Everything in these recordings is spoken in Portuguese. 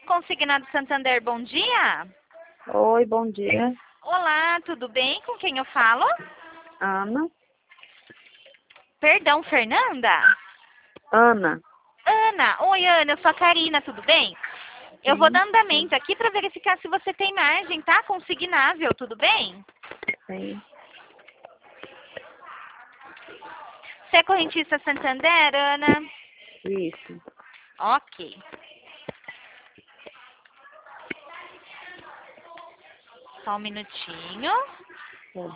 Consignado Santander, bom dia. Oi, bom dia. Olá, tudo bem? Com quem eu falo? Ana. Perdão, Fernanda? Ana. Ana. Oi, Ana, eu sou a Karina, tudo bem? Eu vou dar andamento aqui para verificar se você tem margem, tá? Consignável, tudo bem? Sim. Você é correntista Santander, Ana? Isso. Ok. Só um minutinho. Sim.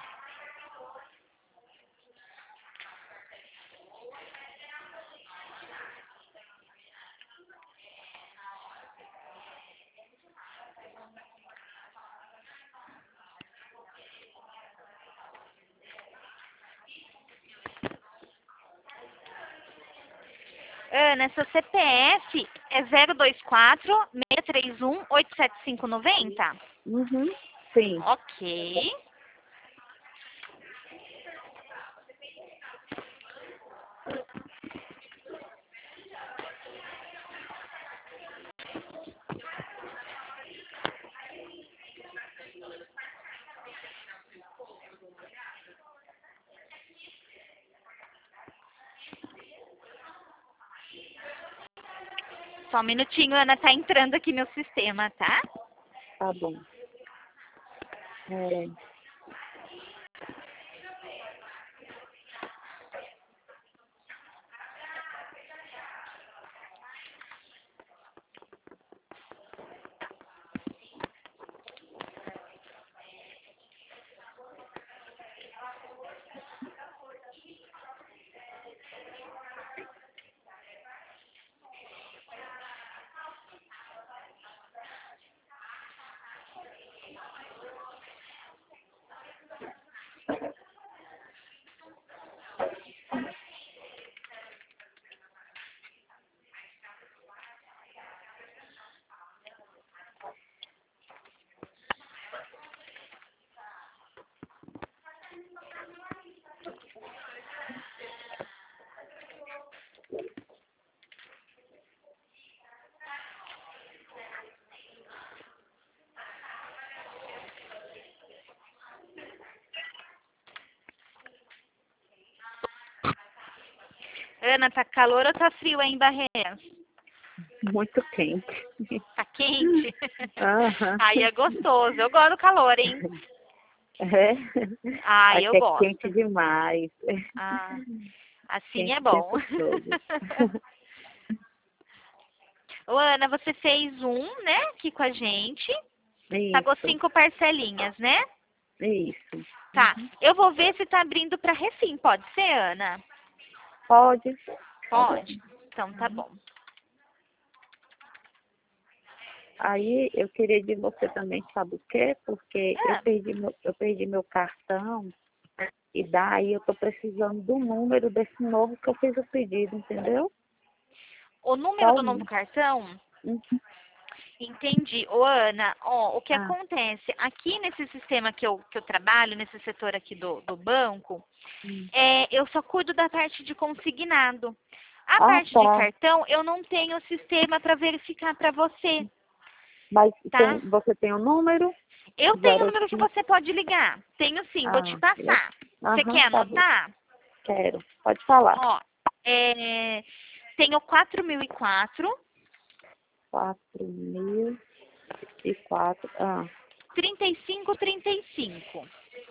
Ana, seu CPF é 024-631-87590? Uhum. Sim. Ok. Só um minutinho, Ana, tá entrando aqui meu sistema, tá? Tá bom. É, Ana, tá calor ou tá frio aí em Barreiras? muito quente. Tá quente? Aham. Aí é gostoso. Eu gosto do calor, hein? É. Ai, eu Aqui é gosto. quente demais. Ah, assim Quente é o bom. tempo todo. Ô, Ana, você fez né, aqui com a gente. Pagou Isso. 5 parcelinhas, né? Isso. Tá. Eu vou ver se tá abrindo pra Refim. Pode ser, Ana? Pode. Tá bom. Pode. Então tá bom. Aí eu queria de você também, sabe o quê? Porque Ah, eu perdi meu cartão e daí eu tô precisando do número desse novo que eu fiz o pedido, entendeu? o número Só do novo um. cartão? Uhum. Entendi. Ô, Ana, ó, o que Ah, acontece? Aqui nesse sistema que eu trabalho, nesse setor aqui do banco, hum. eu só cuido da parte de consignado. A Ah, parte de tá. cartão, eu não tenho sistema para verificar para você, Mas tá? você tem o número? Eu tenho o Zero número que cinco. você pode ligar. Tenho sim, vou te Ah, passar. Você aham, quer tá bom. anotar? Quero. Pode falar. Ó, tenho 4004 4004. Ah, 3535.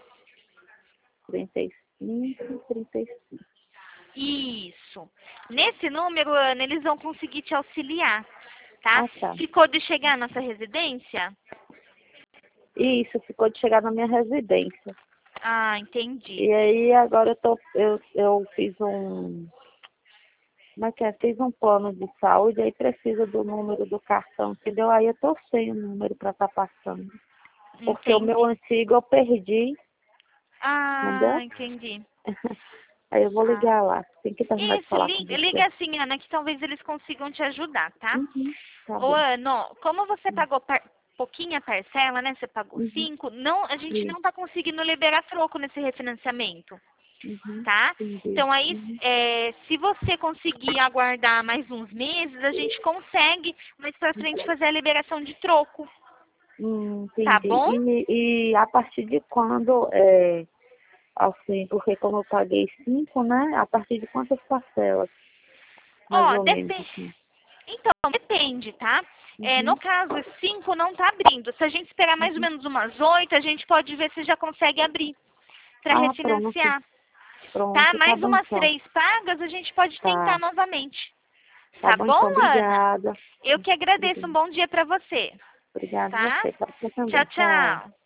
35, 35. Isso. Nesse número, Ana, eles vão conseguir te auxiliar, tá? Ah, tá. Ficou de chegar na sua residência? Isso, ficou de chegar na minha residência. Ah, entendi. E aí agora eu fiz um. Como é que é? Fiz um plano de saúde, aí precisa do número do cartão, entendeu? Aí eu tô sem o número para estar passando. Porque o meu Entendi. antigo eu perdi, Ah, entendeu? entendi. Aí eu vou Ah. ligar lá. Tem que terminar de Isso, falar com liga você. assim, Ana, que talvez eles consigam te ajudar, tá? Uhum, tá Ô, bom. Ana, ó, como você pagou pouquinha parcela, né? Você pagou Uhum, 5, não, a gente isso. não tá conseguindo liberar troco nesse refinanciamento. Uhum. tá? Entendi. Então aí, Uhum. se você conseguir aguardar mais uns meses, a gente consegue mais pra frente fazer a liberação de troco, tá Entendi. bom? E a partir de quando, assim, porque como eu paguei 5, né? A partir de quantas parcelas, mais Ó, ou menos, assim? então, depende, tá? No Uhum. caso, 5 não tá abrindo. Se a gente esperar mais ou Uhum. menos umas 8, a gente pode ver se já consegue abrir para Ah, pronto. refinanciar, tá? Pronto, tá Mais bom umas então. 3 pagas, a gente pode tentar Tá. novamente. Tá Tá bom bom, então. Ana? Obrigada. Eu que agradeço. Um Obrigada. bom dia para você, Obrigada a tá? você. Para você Tchau, também. Tchau. tchau.